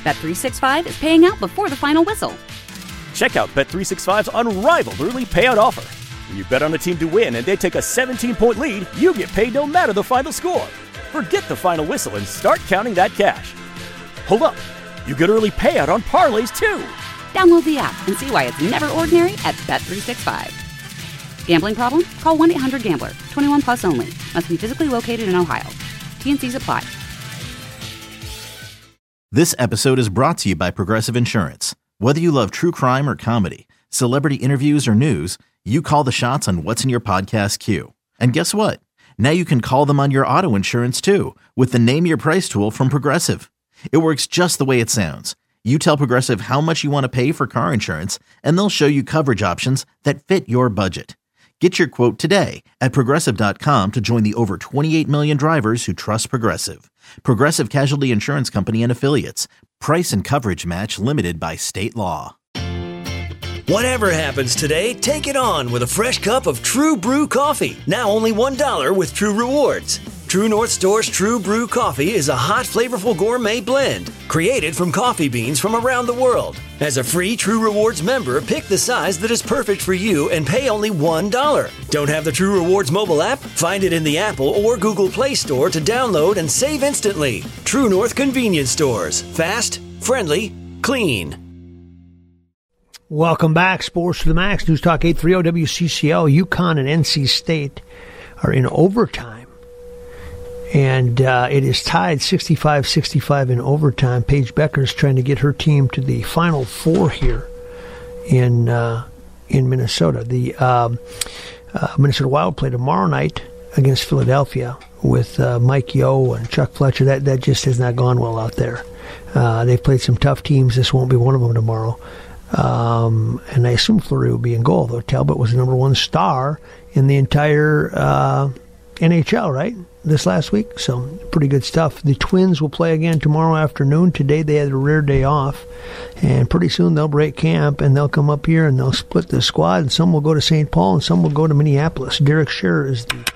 Bet365 is paying out before the final whistle. Check out Bet365's unrivaled early payout offer. When you bet on a team to win and they take a 17-point lead, you get paid no matter the final score. Forget the final whistle and start counting that cash. Hold up. You get early payout on parlays, too. Download the app and see why it's never ordinary at Bet365. Gambling problem? Call 1-800-GAMBLER. 21 plus only. Must be physically located in Ohio. T&Cs apply. This episode is brought to you by Progressive Insurance. Whether you love true crime or comedy, celebrity interviews or news, you call the shots on what's in your podcast queue. And guess what? Now you can call them on your auto insurance too with the Name Your Price tool from Progressive. It works just the way it sounds. You tell Progressive how much you want to pay for car insurance, and they'll show you coverage options that fit your budget. Get your quote today at Progressive.com to join the over 28 million drivers who trust Progressive. Progressive Casualty Insurance Company and Affiliates. Price and coverage match limited by state law. Whatever happens today, take it on with a fresh cup of True Brew coffee. Now only $1 with True Rewards. True North Store's True Brew coffee is a hot, flavorful gourmet blend created from coffee beans from around the world. As a free True Rewards member, pick the size that is perfect for you and pay only $1. Don't have the True Rewards mobile app? Find it in the Apple or Google Play Store to download and save instantly. True North Convenience Stores. Fast, friendly, clean. Welcome back. Sports to the Max. News Talk 830 WCCO. UConn and NC State are in overtime. And it is tied 65-65 in overtime. Paige Becker's trying to get her team to the Final Four here in Minnesota. The Minnesota Wild play tomorrow night against Philadelphia with Mike Yeo and Chuck Fletcher. That just has not gone well out there. They've played some tough teams. This won't be one of them tomorrow. And I assume Fleury will be in goal, though Talbot was the number one star in the entire NHL, right? This last week, so pretty good stuff. The Twins will play again tomorrow afternoon. Today they had a rare day off, and pretty soon they'll break camp and they'll come up here and they'll split the squad, and some will go to St. Paul and some will go to Minneapolis. Derek Scherer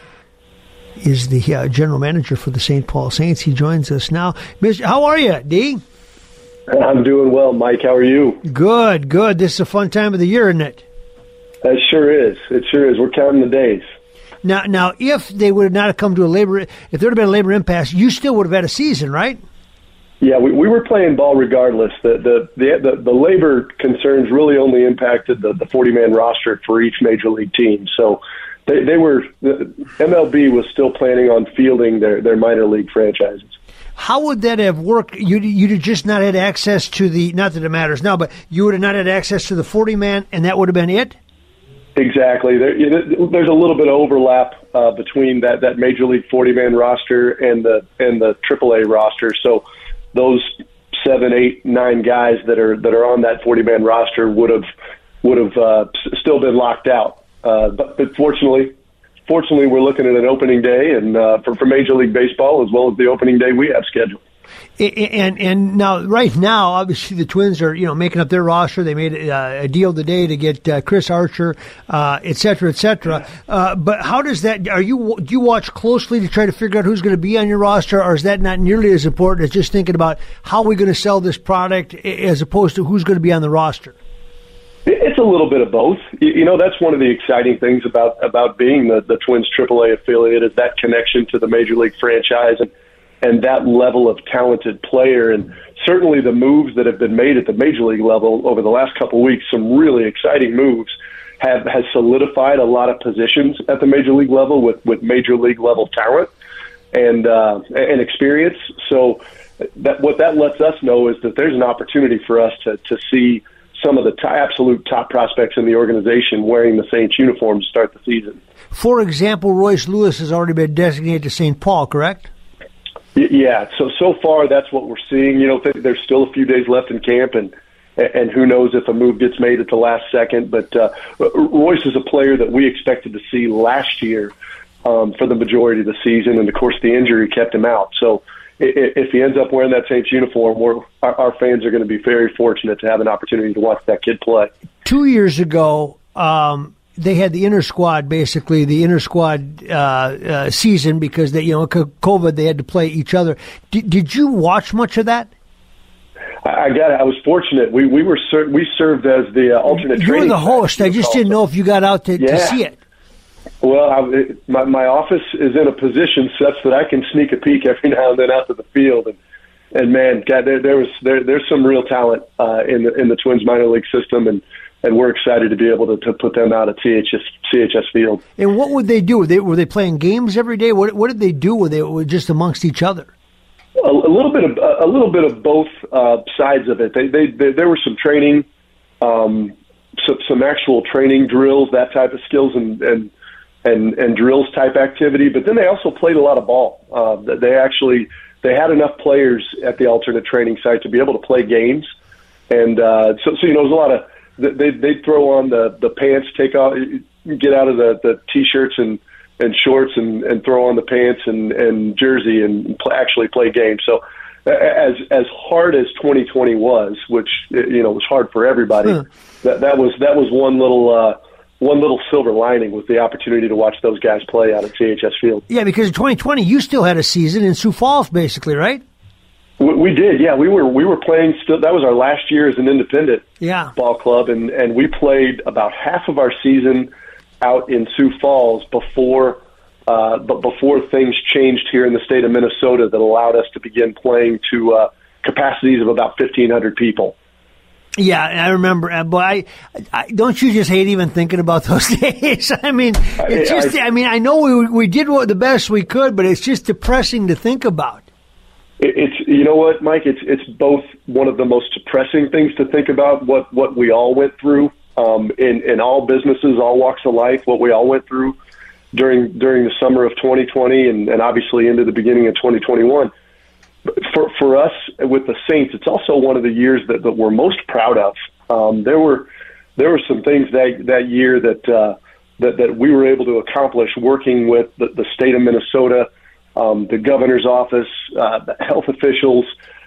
is the general manager for the St. Paul Saints. He joins us now. How are you, D? I'm doing well, Mike. How are you? Good. This is a fun time of the year, isn't it? It sure is. We're counting the days. Now, if they would not have come to if there would have been a labor impasse, you still would have had a season, right? Yeah, we were playing ball regardless. The labor concerns really only impacted the 40-man roster for each major league team. So the MLB was still planning on fielding their minor league franchises. How would that have worked? You'd have just not had access to not that it matters now, but you would have not had access to the 40-man, and that would have been it? Exactly. There's a little bit of overlap between that Major League 40-man roster and the AAA roster. So those 7, 8, 9 guys that are on that 40-man roster would have still been locked out. But fortunately, we're looking at an opening day, and for Major League Baseball as well as the opening day we have scheduled. And now, right now, obviously the Twins are making up their roster. They made a deal today to get Chris Archer, et cetera, et cetera. But how does that? Do you watch closely to try to figure out who's going to be on your roster, or is that not nearly as important as just thinking about how we're going to sell this product as opposed to who's going to be on the roster? It's a little bit of both. That's one of the exciting things about being the Twins AAA affiliate is that connection to the Major League franchise and that level of talented player. And certainly the moves that have been made at the Major League level over the last couple of weeks, some really exciting moves, has solidified a lot of positions at the Major League level with Major League level talent and experience. So what that lets us know is that there's an opportunity for us to see some of the absolute top prospects in the organization wearing the Saints uniform to start the season. For example, Royce Lewis has already been designated to St. Paul, correct? Yeah, so far that's what we're seeing. There's still a few days left in camp, and who knows if a move gets made at the last second. But Royce is a player that we expected to see last year for the majority of the season, and of course the injury kept him out. So if he ends up wearing that Saints uniform, our fans are going to be very fortunate to have an opportunity to watch that kid play. 2 years ago, they had the inter-squad, basically, the inter-squad season because COVID, they had to play each other. Did you watch much of that? I was fortunate. We served as the alternate. You were the host. I just didn't know if you got out to see it. Well, my office is in a position such that I can sneak a peek every now and then out to the field, and man, God, there's some real talent in the Twins minor league system, and we're excited to be able to put them out at CHS Field. And what would they do? Were they playing games every day? What did they do? Were they just amongst each other? A little bit of both sides of it. There was some training, some actual training drills, that type of skills and drills type activity. But then they also played a lot of ball. They had enough players at the alternate training site to be able to play games, and so it was a lot of they'd throw on the pants, get out of the t-shirts and shorts and throw on the pants and jersey and actually play games. So as hard as 2020 was, which was hard for everybody, that was one little silver lining, was the opportunity to watch those guys play out at CHS Field. Yeah, because in 2020 you still had a season in Sioux Falls, basically, right? We did, yeah. We were playing still. That was our last year as an independent ball club, and we played about half of our season out in Sioux Falls before things changed here in the state of Minnesota that allowed us to begin playing to capacities of about 1,500 people. Yeah, I remember. But I don't you just hate even thinking about those days? I mean, it's just. I know we did the best we could, but it's just depressing to think about. It's what, Mike? It's both one of the most depressing things to think about. What we all went through in all businesses, all walks of life. What we all went through during the summer of 2020 and obviously into the beginning of 2021. For us with the Saints, it's also one of the years that we're most proud of. There were some things that year that we were able to accomplish working with the state of Minnesota, the governor's office, the health officials,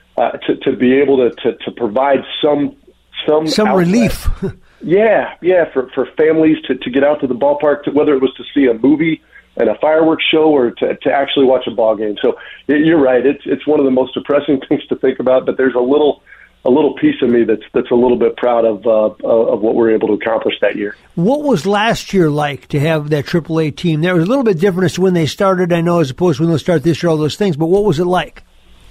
to be able to provide some relief. Yeah, for families to get out to the ballpark, whether it was to see a movie and a fireworks show or to actually watch a ball game. So you're right. It's one of the most depressing things to think about, but there's a little piece of me that's a little bit proud of what we were able to accomplish that year. What was last year like to have that AAA team? There was a little bit different as to when they started, I know, as opposed to when they start this year, all those things, but what was it like?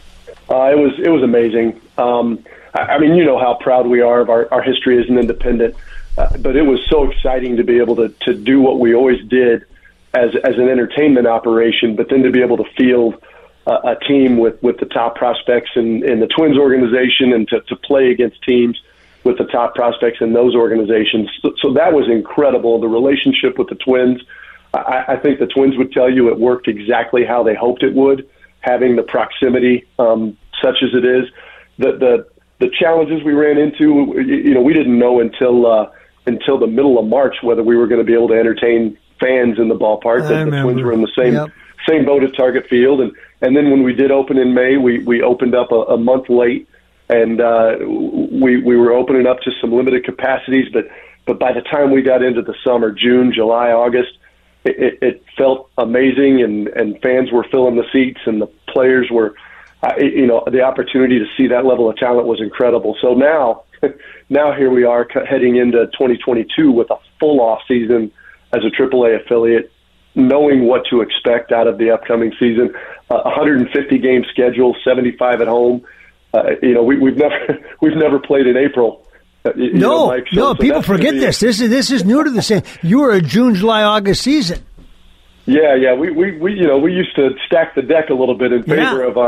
It was amazing. You know how proud we are of our history as an independent, but it was so exciting to be able to do what we always did as an entertainment operation, but then to be able to field a team with the top prospects in the Twins organization and to play against teams with the top prospects in those organizations. So that was incredible. The relationship with the Twins, I think the Twins would tell you it worked exactly how they hoped it would, having the proximity such as it is. The challenges we ran into, we didn't know until the middle of March whether we were going to be able to entertain fans in the ballpark. The Twins were in the same boat at Target Field, and then when we did open in May, we opened up a month late, and we were opening up to some limited capacities. But by the time we got into the summer, June, July, August, it felt amazing, and fans were filling the seats, and the players were. The opportunity to see that level of talent was incredible. So now here we are heading into 2022 with a full off season as a AAA affiliate, knowing what to expect out of the upcoming season. 150 game schedule, 75 at home. We've never played in April. Mike, so people forget this. This is new to the same. You were a June, July, August season. Yeah. We used to stack the deck a little bit in favor of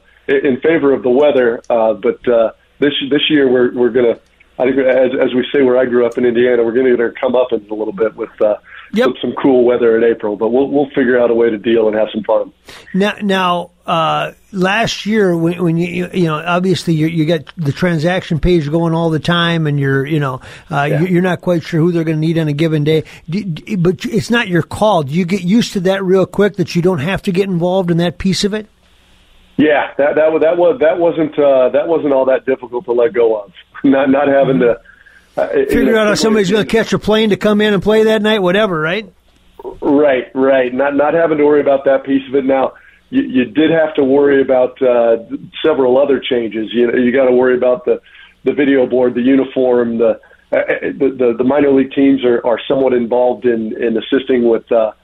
the weather. But this year we're gonna. I think as we say, where I grew up in Indiana, we're going to come up a little bit with some cool weather in April. But we'll figure out a way to deal and have some fun. Now, last year when you obviously you got the transaction page going all the time, and you're not quite sure who they're going to need on a given day. But it's not your call. Do you get used to that real quick, that you don't have to get involved in that piece of it? Yeah, that wasn't all that difficult to let go of. Not having to figure out how somebody's going to catch a plane to come in and play that night, whatever, right? Right. Not having to worry about that piece of it. Now, you did have to worry about several other changes. You got to worry about the video board, the uniform, the minor league teams are somewhat involved in assisting with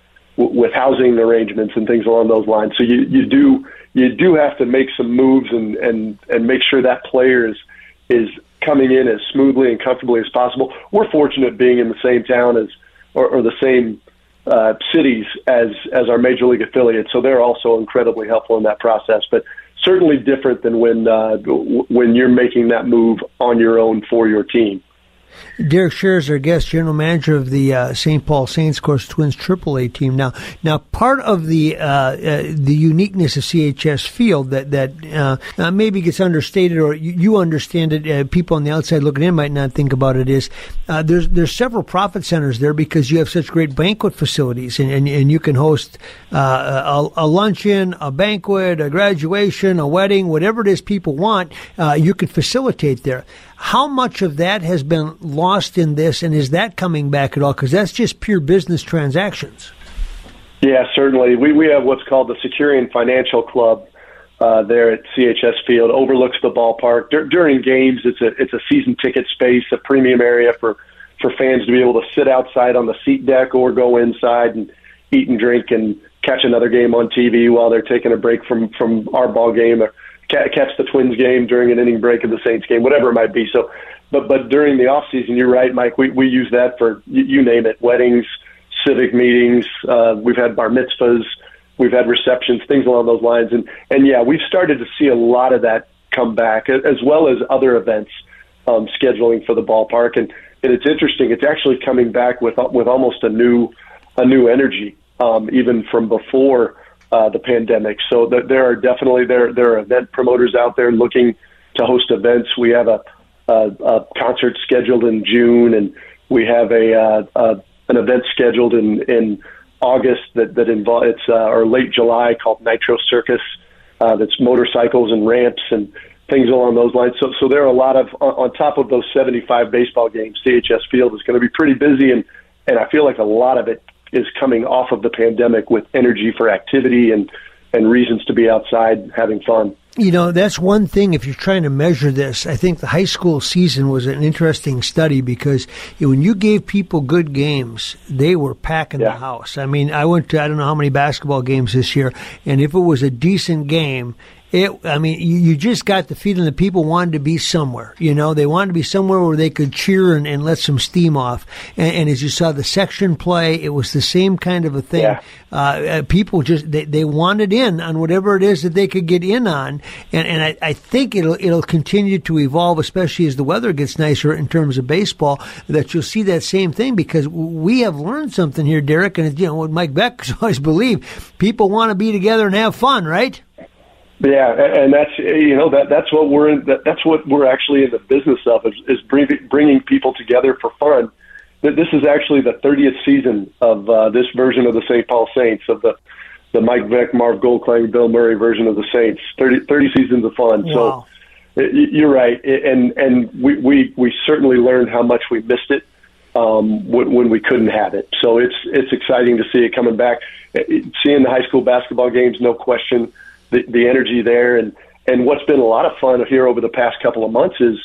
housing arrangements and things along those lines. So you do have to make some moves and make sure that player is coming in as smoothly and comfortably as possible. We're fortunate being in the same town or the same cities as our major league affiliates, so they're also incredibly helpful in that process. But certainly different than when you're making that move on your own for your team. Derek Scher is our guest, general manager of the St. Paul Saints, of course, Twins AAA team. Now, part of the uniqueness of CHS Field that maybe gets understated, or you understand it. People on the outside looking in might not think about it. Is there's several profit centers there because you have such great banquet facilities, and you can host a luncheon, a banquet, a graduation, a wedding, whatever it is people want. You can facilitate there. How much of that has been lost in this, and is that coming back at all? Because that's just pure business transactions. Yeah, certainly. We have what's called the Securian Financial Club there at CHS Field. Overlooks the ballpark. During games, it's a season ticket space, a premium area for fans to be able to sit outside on the seat deck or go inside and eat and drink and catch another game on TV while they're taking a break from our ball game, or catch the Twins game during an inning break of the Saints game, whatever it might be. So, but during the off season, you're right, Mike. We use that for you name it: weddings, civic meetings. We've had bar mitzvahs, we've had receptions, things along those lines, and yeah, we've started to see a lot of that come back, as well as other events scheduling for the ballpark. And it's interesting; it's actually coming back with almost a new energy, even from before the pandemic. So there are definitely there are event promoters out there looking to host events. We have a concert scheduled in June, and we have an event scheduled in August that involves or late July called Nitro Circus. That's motorcycles and ramps and things along those lines. So there are a lot of, on top of those 75 baseball games, CHS Field is going to be pretty busy, and I feel like a lot of it is coming off of the pandemic with energy for activity and reasons to be outside having fun. You know, that's one thing if you're trying to measure this. I think the high school season was an interesting study because when you gave people good games, they were packing the house. I mean, I went to I don't know how many basketball games this year, and if it was a decent game, you just got the feeling that people wanted to be somewhere. You know, they wanted to be somewhere where they could cheer and let some steam off. And as you saw the section play, it was the same kind of a thing. Yeah. People just they wanted in on whatever it is that they could get in on. And I think it'll continue to evolve, especially as the weather gets nicer in terms of baseball. That you'll see that same thing because we have learned something here, Derek. And what Mike Beck always believed: people want to be together and have fun, right? Yeah, and that's what we're in. That's what we're actually in the business of is bringing people together for fun. This is actually the 30th season of this version of the St. Paul Saints, of the Mike Beck, Marv Goldklang, Bill Murray version of the Saints. 30 seasons of fun. Wow. So you're right, and we certainly learned how much we missed it when we couldn't have it. So it's exciting to see it coming back. Seeing the high school basketball games, no question. The energy there, and what's been a lot of fun here over the past couple of months is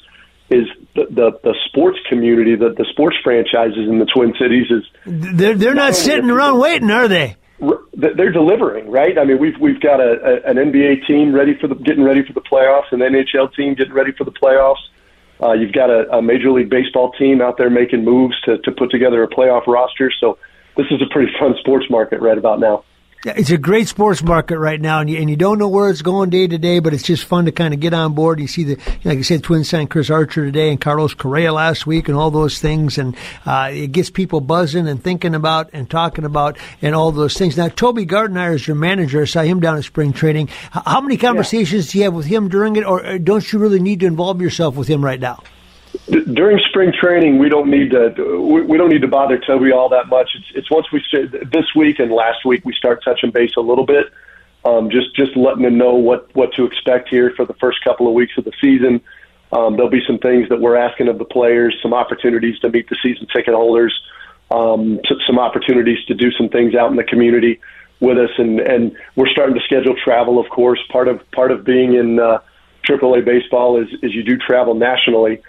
the sports community, the sports franchises in the Twin Cities is they're not sitting around waiting, are they? They're delivering, right? I mean, we've got an NBA team getting ready for the playoffs, an NHL team getting ready for the playoffs. You've got a Major League Baseball team out there making moves to put together a playoff roster. So this is a pretty fun sports market right about now. Yeah, it's a great sports market right now, and you don't know where it's going day to day, but it's just fun to kind of get on board. You see like I said, Twins signed Chris Archer today and Carlos Correa last week and all those things, and it gets people buzzing and thinking about and talking about and all those things. Now, Toby Gardner is your manager. I saw him down at spring training. How many conversations do you have with him during it, or don't you really need to involve yourself with him right now? During spring training, we don't need to bother Toby all that much. It's once we start this week and last week we start touching base a little bit, just letting them know what to expect here for the first couple of weeks of the season. There'll be some things that we're asking of the players, some opportunities to meet the season ticket holders, some opportunities to do some things out in the community. with us, and we're starting to schedule travel. Of course, part of being in AAA baseball is you do travel nationally.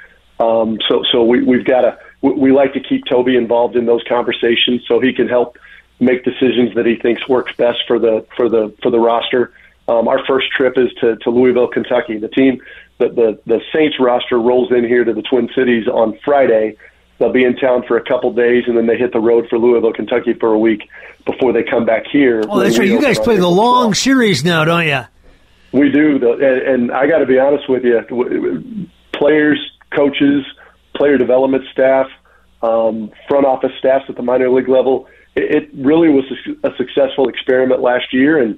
So we like to keep Toby involved in those conversations so he can help make decisions that he thinks works best for the roster. Our first trip is to Louisville, Kentucky. The team, the Saints roster rolls in here to the Twin Cities on Friday. They'll be in town for a couple days, and then they hit the road for Louisville, Kentucky for a week before they come back here. Oh, that's right. You guys play the long series now, don't you? We do, and I got to be honest with you. Players, coaches, player development staff, front office staffs at the minor league level, it really was a successful experiment last year, and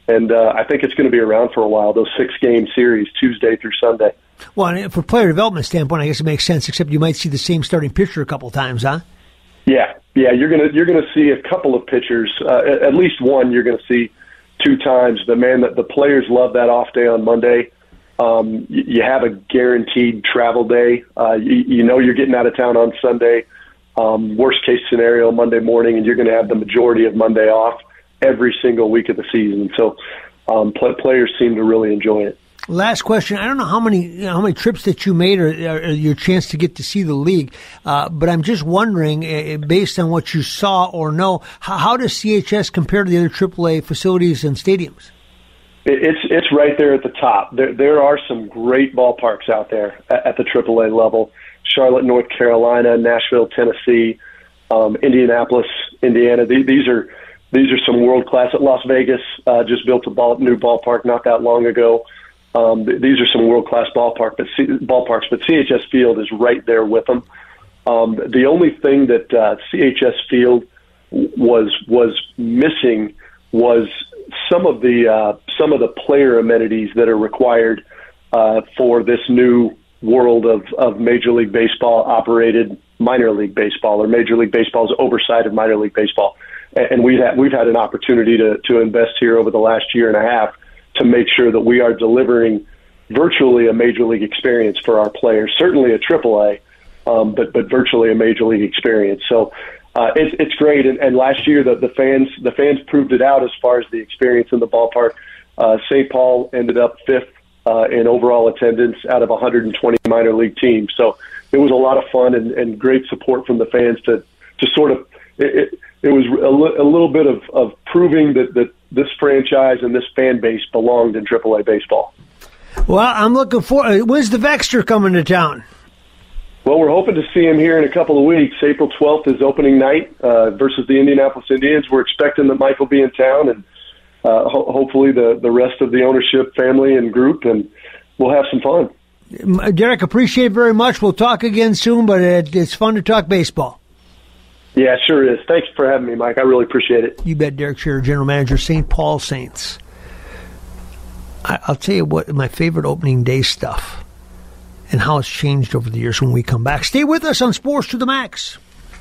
I think it's going to be around for a while, those 6-game series, Tuesday through Sunday. Well, from a player development standpoint, I guess it makes sense, except you might see the same starting pitcher a couple times, huh? Yeah, you're gonna see a couple of pitchers, at least one you're going to see 2 times. But, man, the players love that off day on Monday. You have a guaranteed travel day. You know you're getting out of town on Sunday. Worst case scenario, Monday morning, and you're going to have the majority of Monday off every single week of the season. So players seem to really enjoy it. Last question. I don't know how many trips that you made or your chance to get to see the league, but I'm just wondering, based on what you saw or know, how does CHS compare to the other AAA facilities and stadiums? It's right there at the top. There are some great ballparks out there at the AAA level. Charlotte, North Carolina, Nashville, Tennessee, Indianapolis, Indiana. These are some world class. At Las Vegas, just built a new ballpark not that long ago. These are some world class ballparks, but CHS Field is right there with them. The only thing that CHS Field was missing was some of the player amenities that are required for this new world of Major League Baseball operated minor league baseball, or Major League Baseball's oversight of minor league baseball. And we've had an opportunity to invest here over the last year and a half to make sure that we are delivering virtually a major league experience for our players. Certainly a AAA, but virtually a major league experience. So it's great. And last year the fans proved it out as far as the experience in the ballpark. St. Paul ended up 5th in overall attendance out of 120 minor league teams. So it was a lot of fun and great support from the fans to sort of it was a little bit of proving that this franchise and this fan base belonged in AAA baseball. Well, I'm looking forward. When's the Vexter coming to town? Well, we're hoping to see him here in a couple of weeks. April 12th is opening night versus the Indianapolis Indians. We're expecting that Mike will be in town, and hopefully the rest of the ownership family and group, and we'll have some fun. Derek, appreciate it very much. We'll talk again soon, but it's fun to talk baseball. Yeah, it sure is. Thanks for having me, Mike. I really appreciate it. You bet. Derek Scherer, General Manager, St. Paul Saints. I'll tell you what, my favorite opening day stuff and how it's changed over the years when we come back. Stay with us on Sports to the Max.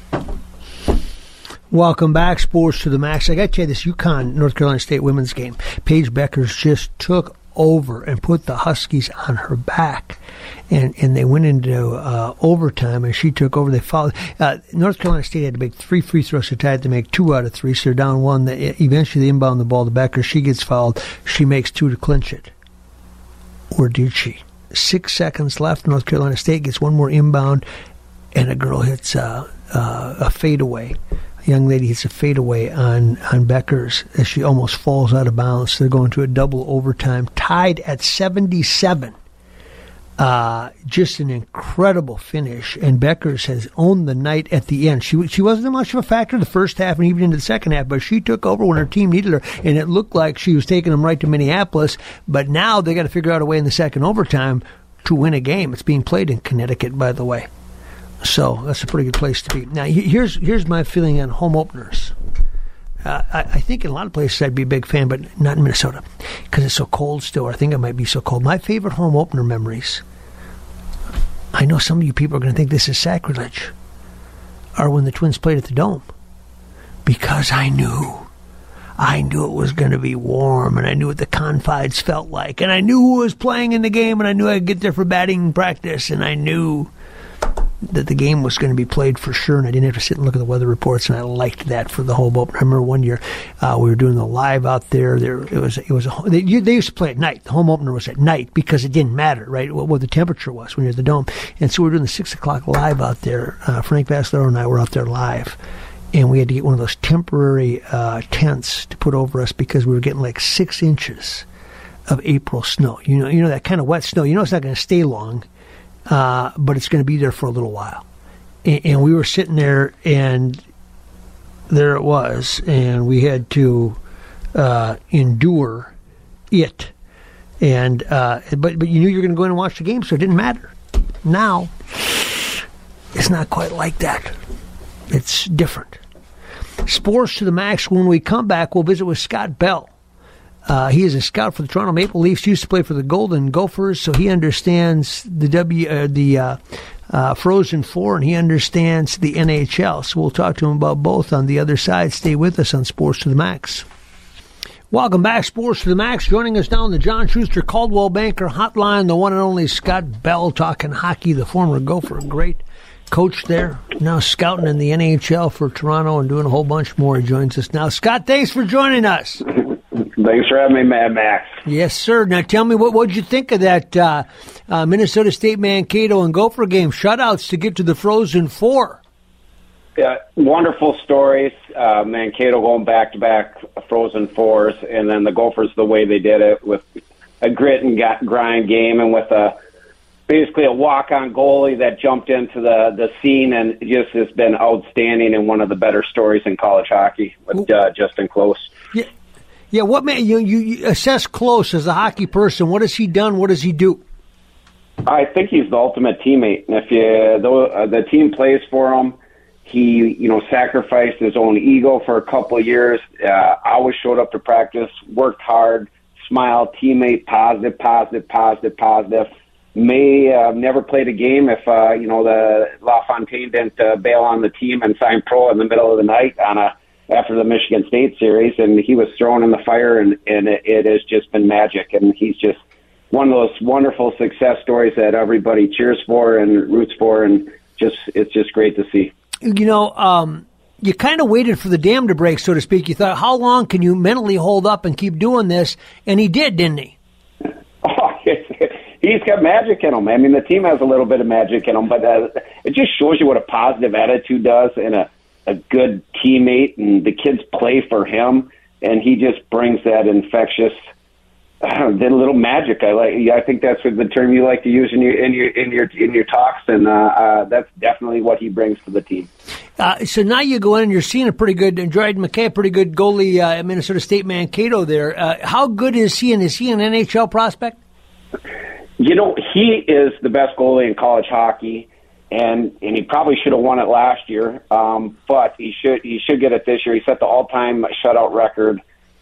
Welcome back, Sports to the Max. I got to tell you, this UConn North Carolina State women's game, Paige Beckers just took over and put the Huskies on her back. And they went into overtime, and she took over. They followed. North Carolina State had to make 3 free throws. They had to make 2 out of 3, so they're down 1. Eventually, they inbound the ball to Beckers. She gets fouled. She makes 2 to clinch it. Or did she? 6 seconds left. North Carolina State gets 1 more inbound, and a girl hits a fadeaway. A young lady hits a fadeaway on Beckers as she almost falls out of bounds. They're going to a double overtime, tied at 77. Just an incredible finish, and Beckers has owned the night at the end. She wasn't much of a factor the first half and even into the second half, but she took over when her team needed her, and it looked like she was taking them right to Minneapolis. But now they got to figure out a way in the second overtime to win a game. It's being played in Connecticut, by the way, so that's a pretty good place to be. Now, here's my feeling on home openers. I think in a lot of places I'd be a big fan, but not in Minnesota because it's so cold still. I think it might be so cold. My favorite home opener memories, I know some of you people are going to think this is sacrilege, are when the Twins played at the Dome, because I knew it was going to be warm, and I knew what the Confides felt like, and I knew who was playing in the game, and I knew I'd get there for batting practice, and I knew that the game was going to be played for sure, and I didn't have to sit and look at the weather reports, and I liked that for the home opener. I remember one year we were doing the live out there. They used to play at night. The home opener was at night because it didn't matter, right, what the temperature was when you're at the Dome. And so we were doing the 6 o'clock live out there. Frank Vasilaro and I were out there live, and we had to get one of those temporary tents to put over us because we were getting like 6 inches of April snow. You know that kind of wet snow. You know it's not going to stay long. But it's going to be there for a little while. And we were sitting there, and there it was, and we had to endure it. And but you knew you were going to go in and watch the game, so it didn't matter. Now, it's not quite like that. It's different. Sports to the max. When we come back, we'll visit with Scott Bell. He is a scout for the Toronto Maple Leafs. He used to play for the Golden Gophers, so he understands the Frozen Four, and he understands the NHL. So we'll talk to him about both on the other side. Stay with us on Sports to the Max. Welcome back, Sports to the Max. Joining us now on the John Schuster Caldwell Banker Hotline, the one and only Scott Bell, talking hockey, the former Gopher, great coach there, now scouting in the NHL for Toronto and doing a whole bunch more. He joins us now. Scott, thanks for joining us. Thanks for having me, Mad Max. Yes, sir. Now tell me, what did you think of that Minnesota State Mankato and Gopher game? Shutouts to get to the Frozen Four. Yeah, wonderful stories. Mankato going back-to-back Frozen Fours, and then the Gophers the way they did it with a grit and grind game, and with basically a walk-on goalie that jumped into the scene, and just has been outstanding and one of the better stories in college hockey with Justin Close. Yeah. Yeah, what man? You assess Close as a hockey person. What has he done? What does he do? I think he's the ultimate teammate. And if the team plays for him, he sacrificed his own ego for a couple of years. Always showed up to practice, worked hard, smiled, teammate, positive. May have never played a game if the LaFontaine didn't bail on the team and sign pro in the middle of the night after the Michigan State series, and he was thrown in the fire, and it has just been magic. And he's just one of those wonderful success stories that everybody cheers for and roots for, and it's just great to see. You kind of waited for the dam to break, so to speak. You thought, how long can you mentally hold up and keep doing this? And he did, didn't he? Oh, he's got magic in him. I mean, the team has a little bit of magic in him, but it just shows you what a positive attitude does, and a good teammate, and the kids play for him, and he just brings that infectious, the little magic. I think that's the term you like to use in your talks, and that's definitely what he brings to the team. So now you go in and you're seeing a pretty good Dryden McKay, a pretty good goalie at Minnesota State Mankato there. How good is he, and is he an NHL prospect? He is the best goalie in college hockey. And he probably should have won it last year, but he should get it this year. He set the all-time shutout record,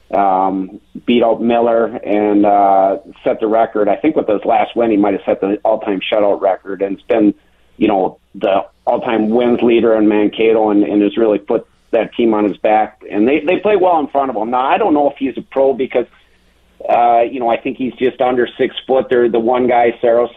beat out Miller, and set the record. I think with his last win, he might have set the all-time shutout record, and it's been, the all-time wins leader in Mankato, and has really put that team on his back. And they play well in front of him. Now, I don't know if he's a pro because, I think he's just under 6 foot. They're the one guy, Saros,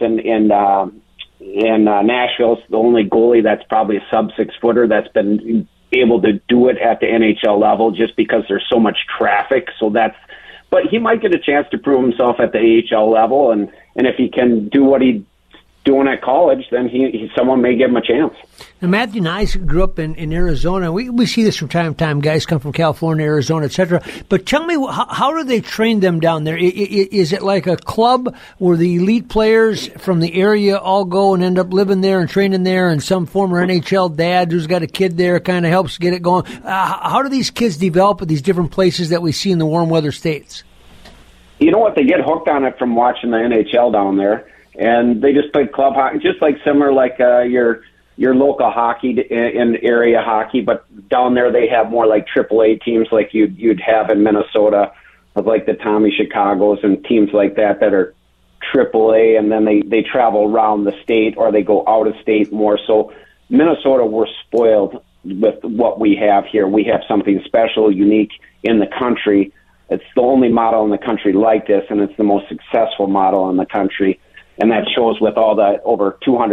in Nashville's the only goalie that's probably a sub-6-footer that's been able to do it at the NHL level, just because there's so much traffic. But he might get a chance to prove himself at the AHL level, and if he can do what he's doing at college, then someone may give him a chance. Now, Matthew Nyes grew up in Arizona. We see this from time to time. Guys come from California, Arizona, etc. But tell me, how do they train them down there? Is it like a club where the elite players from the area all go and end up living there and training there, and some former NHL dad who's got a kid there kind of helps get it going? How do these kids develop at these different places that we see in the warm weather states? You know what? They get hooked on it from watching the NHL down there. And they just play club hockey, just like similar like your local hockey in area hockey, but down there they have more like AAA teams like you'd have in Minnesota, of like the Tommy Chicagos and teams like that are AAA, and then they travel around the state or they go out of state more. So Minnesota, we're spoiled with what we have here. We have something special, unique in the country. It's the only model in the country like this, and it's the most successful model in the country. And that shows with all the over 200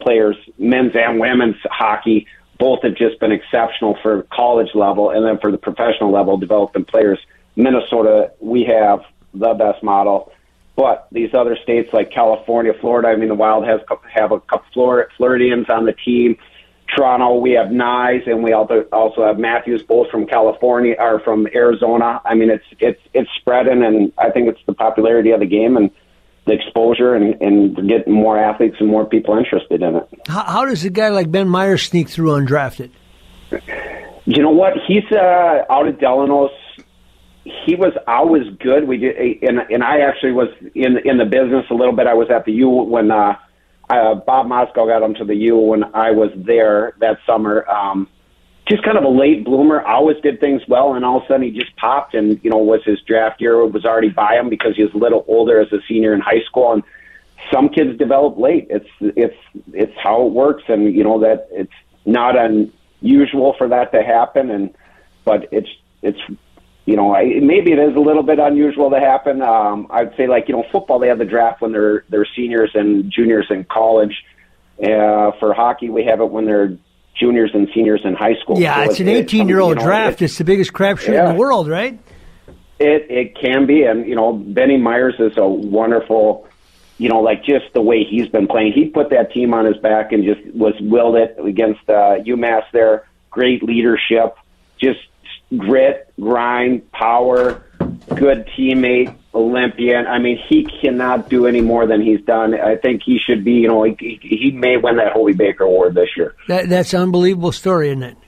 players, men's and women's hockey, both have just been exceptional for college level, and then for the professional level, developing players. Minnesota, we have the best model. But these other states like California, Florida, I mean, the Wild have a couple Floridians on the team. Toronto, we have Nyes, and we also have Matthews, both from California or from Arizona. I mean, it's spreading, and I think it's the popularity of the game and the exposure and getting more athletes and more people interested in it. How does a guy like Ben Myers sneak through undrafted? You know what? He's out of Delanos. He was always good. We did, and I actually was in the business a little bit. I was at the U when Bob Moskow got him to the U when I was there that summer. Just kind of a late bloomer. Always did things well, and all of a sudden he just popped. And was his draft year was already by him because he was a little older as a senior in high school. And some kids develop late. It's how it works, and that it's not unusual for that to happen. But it's. Maybe it is a little bit unusual to happen. I'd say, football, they have the draft when they're seniors and juniors in college. For hockey, we have it when they're juniors and seniors in high school. Yeah, so it's an 18-year-old draft. It's the biggest crapshoot in the world, right? It can be, and Benny Myers is a wonderful. Just the way he's been playing, he put that team on his back and just willed it against UMass. There, great leadership, just. Grit, grind, power, good teammate, Olympian. I mean, he cannot do any more than he's done. I think he should be, he may win that Hobey Baker Award this year. That's an unbelievable story, isn't it?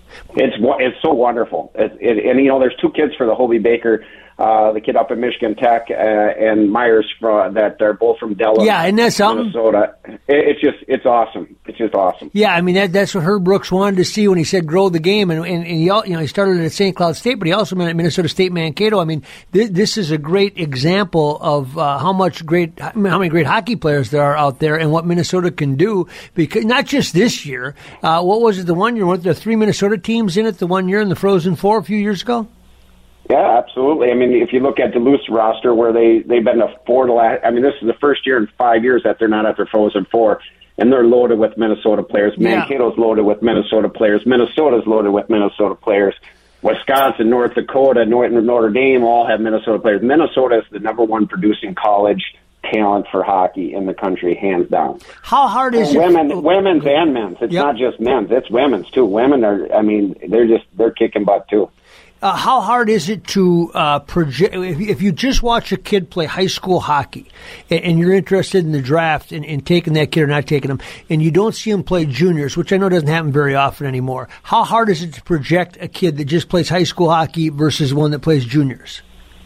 It's so wonderful. And there's two kids for the Hobey Baker, the kid up at Michigan Tech and Myers that are both from Delaware, Minnesota. It's awesome. It's just awesome. Yeah, I mean that's what Herb Brooks wanted to see when he said grow the game, and he started at St. Cloud State, but he also met at Minnesota State Mankato. I mean this is a great example of how many great hockey players there are out there, and what Minnesota can do. Because not just this year. What was it? The one year weren't there 3 Minnesota teams in it? The 1 year in the Frozen Four a few years ago. Yeah, absolutely. I mean, if you look at Duluth's roster, where they've been to 4 the last. I mean, this is the first year in 5 years that they're not at their Frozen Four, and they're loaded with Minnesota players. Yeah. Mankato's loaded with Minnesota players. Minnesota's loaded with Minnesota players. Wisconsin, North Dakota, Notre Dame all have Minnesota players. Minnesota is the number one producing college talent for hockey in the country, hands down. How hard is it? Women's and men's. It's not just men's. It's women's too. Women are. I mean, they're kicking butt too. How hard is it to project? If you just watch a kid play high school hockey and you're interested in the draft and taking that kid or not taking him, and you don't see him play juniors, which I know doesn't happen very often anymore, how hard is it to project a kid that just plays high school hockey versus one that plays juniors?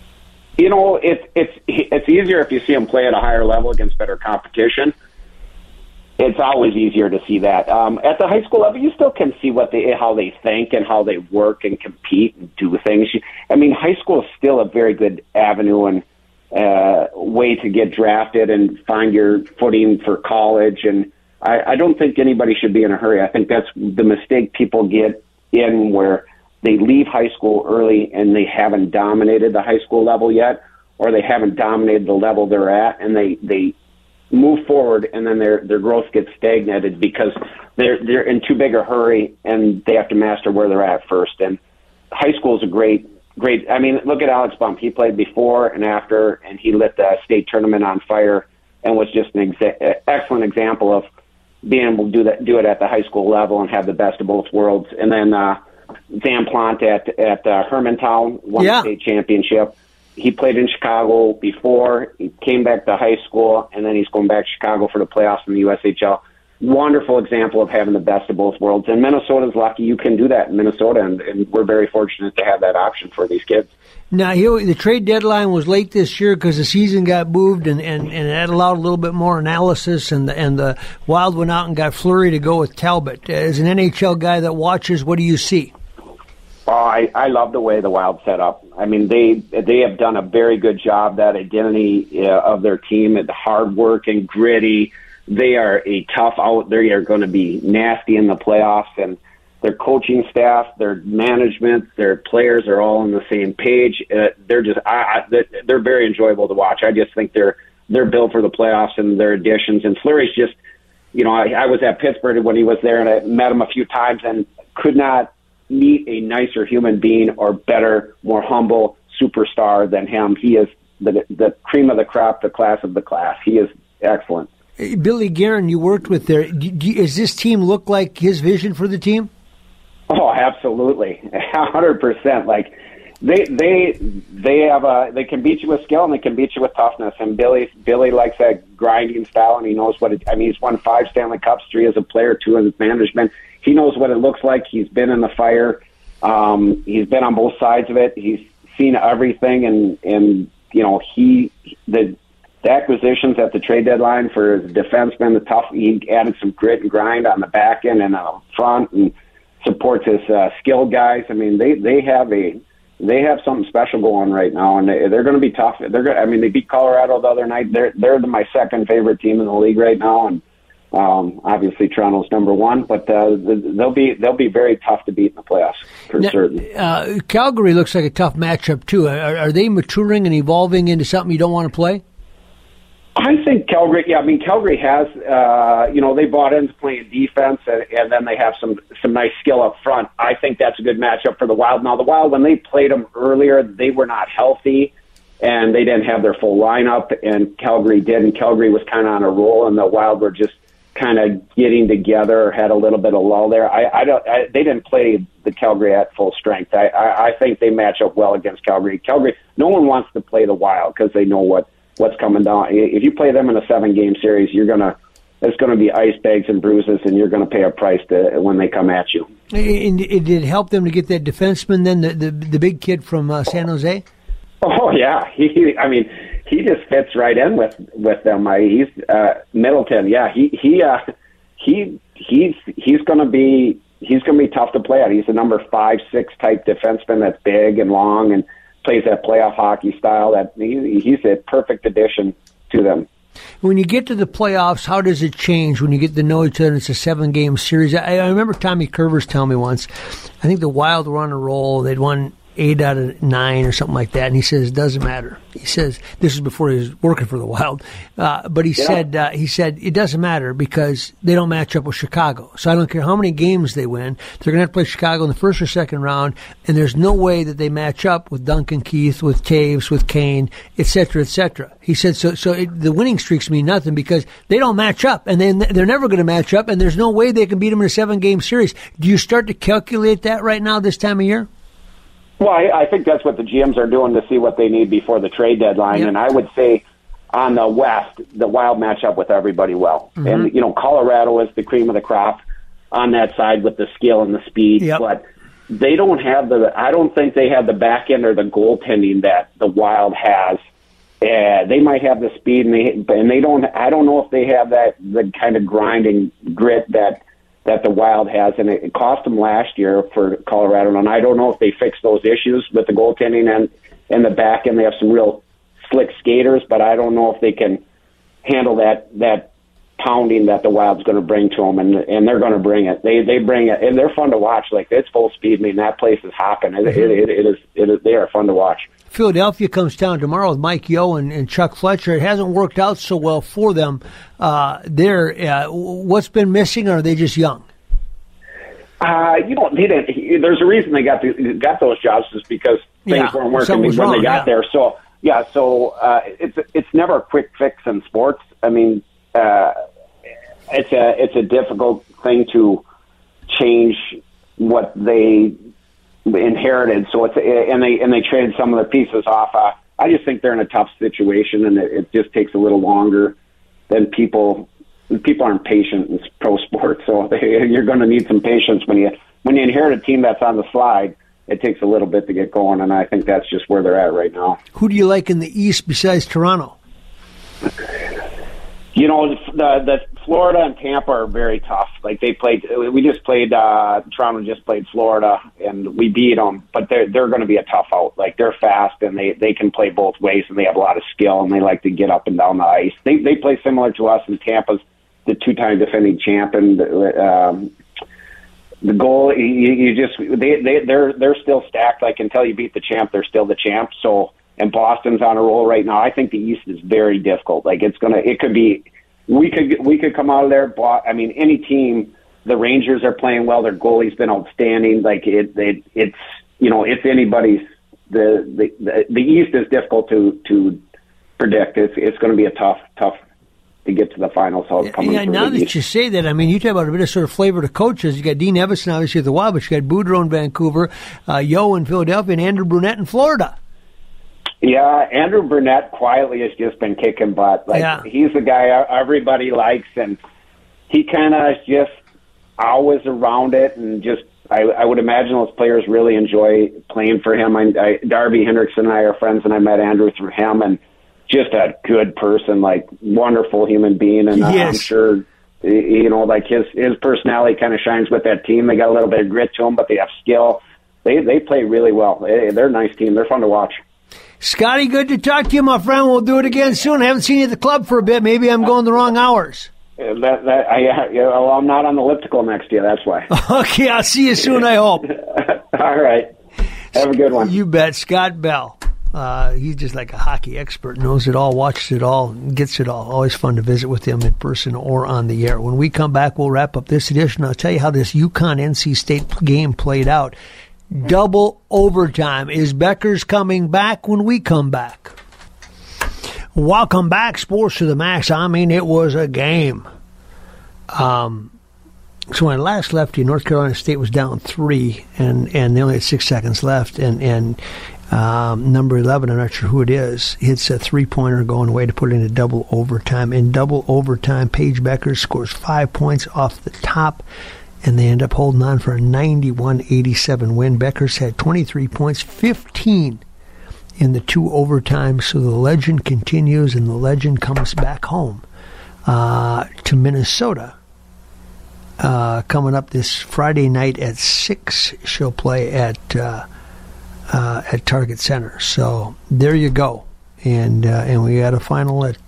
It's easier if you see him play at a higher level against better competition. It's always easier to see that. At the high school level, you still can see how they think and how they work and compete and do things. I mean, high school is still a very good avenue and way to get drafted and find your footing for college. And I don't think anybody should be in a hurry. I think that's the mistake people get in, where they leave high school early and they haven't dominated the high school level yet, or they haven't dominated the level they're at, and they move forward, and then their growth gets stagnated because they're in too big a hurry and they have to master where they're at first. And high school is a great. I mean, look at Alex Bump. He played before and after, and he lit the state tournament on fire, and was just an excellent example of being able to do it at the high school level and have the best of both worlds. And then Van Plant at Hermantown won the state championship. He played in Chicago before. He came back to high school, and then he's going back to Chicago for the playoffs in the USHL. Wonderful example of having the best of both worlds. And Minnesota's lucky you can do that in Minnesota, and we're very fortunate to have that option for these kids. Now, the trade deadline was late this year because the season got moved, and that allowed a little bit more analysis, and the Wild went out and got Fleury to go with Talbot. As an NHL guy that watches, what do you see? Oh, I love the way the Wild set up. I mean, they have done a very good job. That identity of their team, the hard work and gritty. They are a tough out. They are going to be nasty in the playoffs, and their coaching staff, their management, their players are all on the same page. They're just they're very enjoyable to watch. I just think they're built for the playoffs and their additions. And Fleury's just I was at Pittsburgh when he was there, and I met him a few times, and could not meet a nicer human being or better, more humble superstar than him. He is the cream of the crop, the class of the class. He is excellent. Billy Guerin, you worked with there. Does this team look like his vision for the team? Oh, absolutely, 100%. Like they can beat you with skill and they can beat you with toughness. And Billy likes that grinding style, and he knows what it. I mean, he's won 5 Stanley Cups, 3 as a player, 2 as management. He knows what it looks like. He's been in the fire. He's been on both sides of it. He's seen everything, and the acquisitions at the trade deadline for the defenseman, he added some grit and grind on the back end and up front, and supports his skilled guys. I mean, they have something special going right now, and they're going to be tough. They beat Colorado the other night. They're my second favorite team in the league right now, and obviously Toronto's number 1. But they'll be very tough to beat in the playoffs for certain. Calgary looks like a tough matchup too. Are they maturing and evolving into something you don't want to play? I think Calgary. Yeah, I mean Calgary has. They bought into playing defense, and then they have some nice skill up front. I think that's a good matchup for the Wild. Now the Wild, when they played them earlier, they were not healthy, and they didn't have their full lineup. And Calgary did, and Calgary was kind of on a roll, and the Wild were just kind of getting together, had a little bit of lull there. They didn't play the Calgary at full strength. I think they match up well against Calgary. Calgary, no one wants to play the Wild because they know what's coming down. If you play them in a 7-game series, it's going to be ice bags and bruises, and you're going to pay a price when they come at you. And it did help them to get that defenseman, then the big kid from San Jose. Oh yeah, he just fits right in with them. He's Middleton. Yeah, he's going to be tough to play at. He's a number 5-6 type defenseman that's big and long and plays that playoff hockey style. That he's a perfect addition to them. When you get to the playoffs, how does it change when you get to know each other and it's a 7-game series? I remember Tommy Curvers telling me once, I think the Wild were on a roll. They'd won 8 out of 9 or something like that. And he says, it doesn't matter. He says, this is before he was working for the Wild. But he said, it doesn't matter because they don't match up with Chicago. So I don't care how many games they win. They're going to have to play Chicago in the first or second round. And there's no way that they match up with Duncan Keith, with Taves, with Kane, et cetera, et cetera. He said, the winning streaks mean nothing because they don't match up. And then they're never going to match up. And there's no way they can beat them in a 7-game series. Do you start to calculate that right now this time of year? Well, I think that's what the GMs are doing to see what they need before the trade deadline. Yep. And I would say on the West, the Wild match up with everybody well. Mm-hmm. And, Colorado is the cream of the crop on that side with the skill and the speed. Yep. But they don't have I don't think they have the back end or the goaltending that the Wild has. They might have the speed, and they don't. I don't know if they have the kind of grinding grit that the Wild has, and it cost them last year for Colorado. And I don't know if they fix those issues with the goaltending and the back end. They have some real slick skaters, but I don't know if they can handle that pounding that the Wild's going to bring to them, and they're going to bring it. They bring it, and they're fun to watch. Like, it's full speed. I mean, that place is hopping. They are fun to watch. Philadelphia comes down tomorrow with Mike Yeo and Chuck Fletcher. It hasn't worked out so well for them there. What's been missing, or are they just young? They didn't. There's a reason they got those jobs, is because things weren't working when they got there. So it's never a quick fix in sports. I mean, it's a difficult thing to change what they inherited. So and they traded some of the pieces off. I just think they're in a tough situation, and it just takes a little longer than people aren't patient in pro sports. So you're going to need some patience when you inherit a team that's on the slide. It takes a little bit to get going, and I think that's just where they're at right now. Who do you like in the East besides Toronto? The Florida and Tampa are very tough. Like, we just played, Toronto just played Florida, and we beat them, but they're going to be a tough out. Like, they're fast, and they can play both ways, and they have a lot of skill, and they like to get up and down the ice. They play similar to us, and Tampa's the 2-time defending champ, and the goal, they're still stacked. Like, until you beat the champ, they're still the champ. So, and Boston's on a roll right now. I think the East is very difficult. Like, it could be we could come out of there. But I mean, any team. The Rangers are playing well. Their goalie's been outstanding. Like it's if anybody's the East is difficult to predict. It's going to be a tough to get to the finals. Yeah, now that you say that, I mean, you talk about a bit of sort of flavor to coaches. You got Dean Evison, obviously, at the Wild, but you got Boudreau in Vancouver, Yo in Philadelphia, and Andrew Brunette in Florida. Yeah, Andrew Brunette quietly has just been kicking butt. He's the guy everybody likes, and he kind of just always around it, and just I would imagine those players really enjoy playing for him. Darby Hendrickson and I are friends, and I met Andrew through him, and just a good person, like wonderful human being, and yes. I'm sure like his personality kind of shines with that team. They got a little bit of grit to them, but they have skill. They play really well. They're a nice team. They're fun to watch. Scotty, good to talk to you, my friend. We'll do it again soon. I haven't seen you at the club for a bit. Maybe I'm going the wrong hours. I'm not on the elliptical next to you. That's why. Okay, I'll see you soon, I hope. All right. Have a good one. You bet. Scott Bell. He's just like a hockey expert, knows it all, watches it all, gets it all. Always fun to visit with him in person or on the air. When we come back, we'll wrap up this edition. I'll tell you how this UConn-NC State game played out. Double overtime. Is Beckers coming back when we come back? Welcome back, Sports to the Max. I mean, it was a game. So when I last left you, North Carolina State was down 3, and they only had 6 seconds left. And number 11, I'm not sure who it is, hits a 3-pointer going away to put it into double overtime. In double overtime, Paige Beckers scores 5 points off the top, and they end up holding on for a 91-87 win. Beckers had 23 points, 15 in the 2 overtimes, so the legend continues, and the legend comes back home to Minnesota. Coming up this Friday night at 6, she'll play at Target Center. So there you go, and we had a final at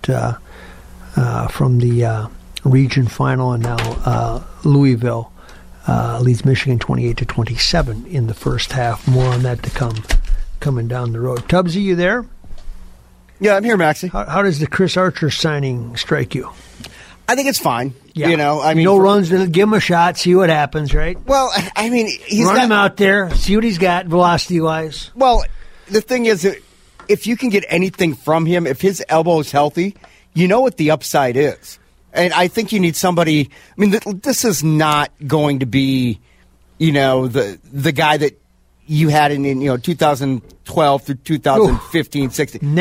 from the region final, and now Louisville leads Michigan 28-27 in the first half. More on that to come. Coming down the road. Tubbsy, you there? Yeah, I'm here, Maxie. How does the Chris Archer signing strike you? I think it's fine. Yeah. I mean, runs, give him a shot, see what happens, right? Well, I mean, run him out there, see what he's got velocity-wise. Well, the thing is, if you can get anything from him, if his elbow is healthy, you know what the upside is. And I think you need somebody. I mean, this is not going to be, the guy that you had in 2012 through 2015, 16.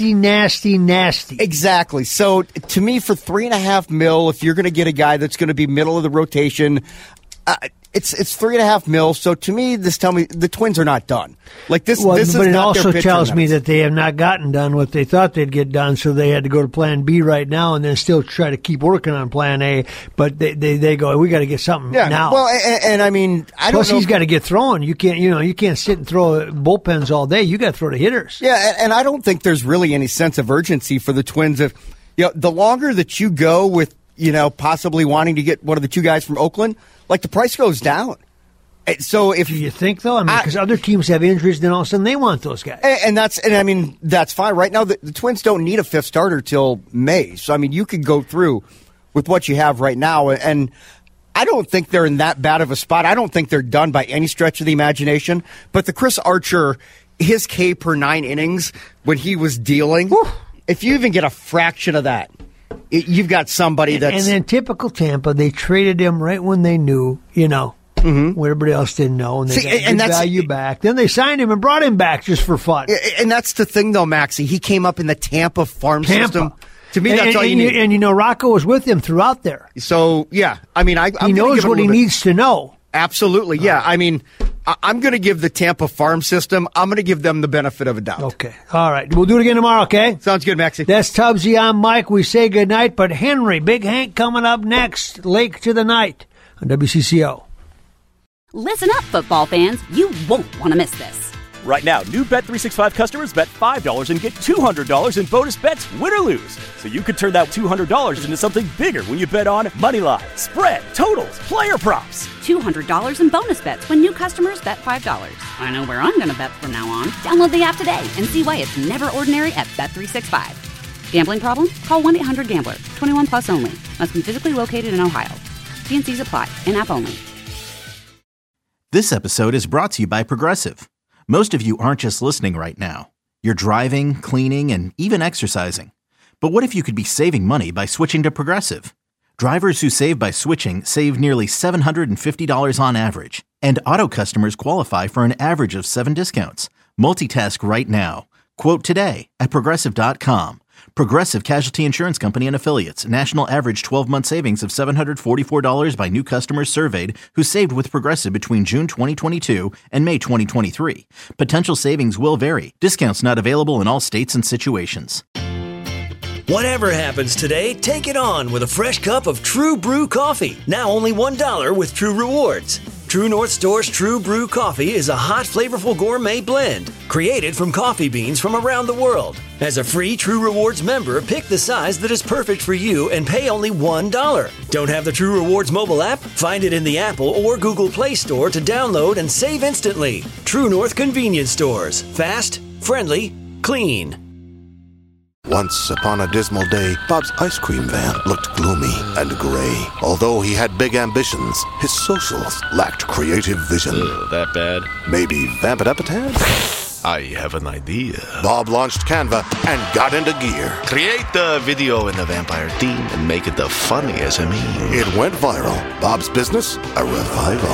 Nasty. Exactly. So to me, for $3.5 million, if you're going to get a guy that's going to be middle of the rotation, it's $3.5 million. So to me, tell me the Twins are not done. Like this. Well, this but is it not also their tells me that they have not gotten done what they thought they'd get done. So they had to go to Plan B right now, and then still try to keep working on Plan A. But they go, we got to get something now. Well, and I mean, I don't know. Plus, he's got to get throwing. You can't sit and throw bullpens all day. You got to throw to hitters. Yeah, and I don't think there's really any sense of urgency for the Twins. If the longer that you go with possibly wanting to get one of the 2 guys from Oakland, like the price goes down. So if you think though, I mean, because other teams have injuries, then all of a sudden they want those guys, and I mean that's fine. Right now, the Twins don't need a 5th starter till May, so I mean you could go through with what you have right now, and I don't think they're in that bad of a spot. I don't think they're done by any stretch of the imagination. But the Chris Archer, his K per 9 innings when he was dealing, if you even get a fraction of that, you've got somebody that's. And then typical Tampa, they traded him right when they knew, when everybody else didn't know, and they got good value back. Then they signed him and brought him back just for fun. And that's the thing, though, Maxie. He came up in the Tampa farm system. To me, that's all you need. And Rocco was with him throughout there. So, yeah. I mean, he knows what he needs to know. Absolutely, yeah. I mean, I'm going to give the Tampa farm system, I'm going to give them the benefit of a doubt. Okay. All right. We'll do it again tomorrow, okay? Sounds good, Maxie. That's Tubbsy. I'm Mike. We say goodnight, but Henry, Big Hank coming up next. Lake to the Night on WCCO. Listen up, football fans. You won't want to miss this. Right now, new Bet365 customers bet $5 and get $200 in bonus bets, win or lose. So you could turn that $200 into something bigger when you bet on moneyline, spread, totals, player props. $200 in bonus bets when new customers bet $5. I know where I'm going to bet from now on. Download the app today and see why it's never ordinary at Bet365. Gambling problem? Call 1-800-GAMBLER. 21 plus only. Must be physically located in Ohio. TNCs apply. In-app only. This episode is brought to you by Progressive. Most of you aren't just listening right now. You're driving, cleaning, and even exercising. But what if you could be saving money by switching to Progressive? Drivers who save by switching save nearly $750 on average. And auto customers qualify for an average of 7 discounts. Multitask right now. Quote today at Progressive.com. Progressive Casualty Insurance Company and Affiliates. National average 12-month savings of $744 by new customers surveyed who saved with Progressive between June 2022 and May 2023. Potential savings will vary. Discounts not available in all states and situations. Whatever happens today, take it on with a fresh cup of True Brew coffee. Now only $1 with True Rewards. True North Store's True Brew coffee is a hot, flavorful gourmet blend created from coffee beans from around the world. As a free True Rewards member, pick the size that is perfect for you and pay only $1. Don't have the True Rewards mobile app? Find it in the Apple or Google Play Store to download and save instantly. True North Convenience Stores. Fast, friendly, clean. Once upon a dismal day, Bob's ice cream van looked gloomy and gray. Although he had big ambitions, his socials lacked creative vision. That bad? Maybe vamp it up a tad? I have an idea. Bob launched Canva and got into gear. Create the video in the vampire theme and make it the funniest SME. It went viral. Bob's business, a revival.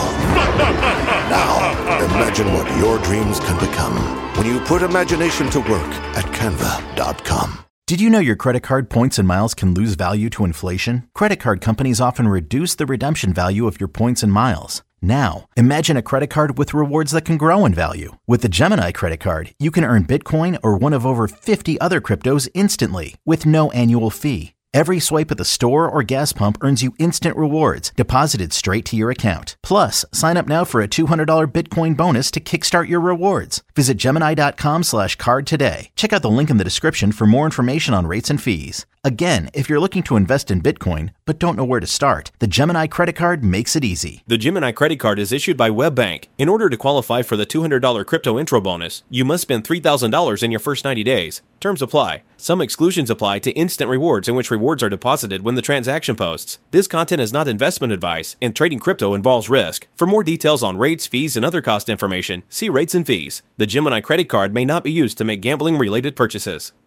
Now, imagine what your dreams can become when you put imagination to work at Canva.com. Did you know your credit card points and miles can lose value to inflation? Credit card companies often reduce the redemption value of your points and miles. Now, imagine a credit card with rewards that can grow in value. With the Gemini credit card, you can earn Bitcoin or one of over 50 other cryptos instantly with no annual fee. Every swipe at the store or gas pump earns you instant rewards deposited straight to your account. Plus, sign up now for a $200 Bitcoin bonus to kickstart your rewards. Visit Gemini.com/card today. Check out the link in the description for more information on rates and fees. Again, if you're looking to invest in Bitcoin but don't know where to start, the Gemini credit card makes it easy. The Gemini credit card is issued by WebBank. In order to qualify for the $200 crypto intro bonus, you must spend $3,000 in your first 90 days. Terms apply. Some exclusions apply to instant rewards in which rewards are deposited when the transaction posts. This content is not investment advice, and trading crypto involves risk. For more details on rates, fees, and other cost information, see rates and fees. The Gemini credit card may not be used to make gambling-related purchases.